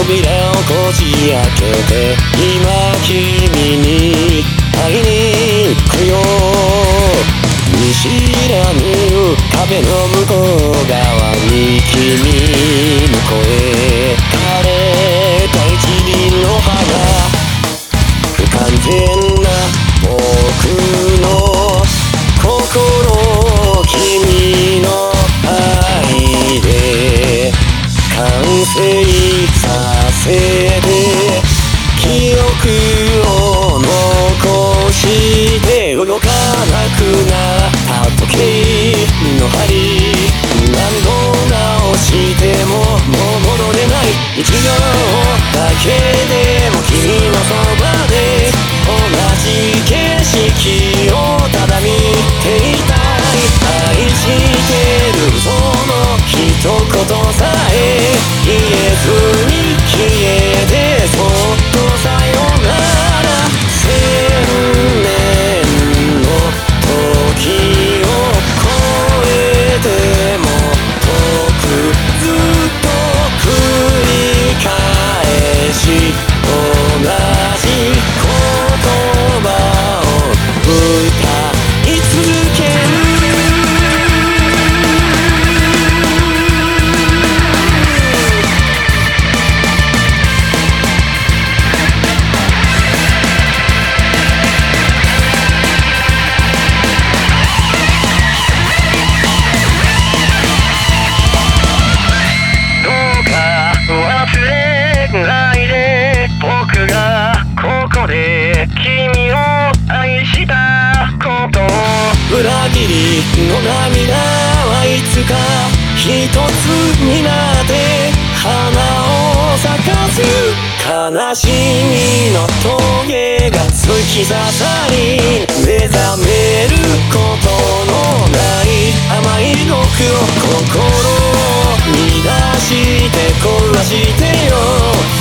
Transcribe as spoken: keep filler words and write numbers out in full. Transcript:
扉をこじ開けて今君に会いに行くよ。見知らぬ壁の向こう側に君の声、枯れた一輪の花、不完全な僕の心、君の愛で完成させて、記憶を残して動かなくなった時計の針、何度直してももう戻れない。一秒だけでも君のそばで同じ景色をただ見ていたい。愛してるその一言さえ言えずに消えて、そっとさよなら。千年の時を超えても遠くずっと繰り返し同じ言葉を歌い続ける。君を愛したこと、裏切りの涙はいつか一つになって花を咲かす。悲しみの棘が突き刺さり、目覚めることのない甘い毒を心に出して壊してよ。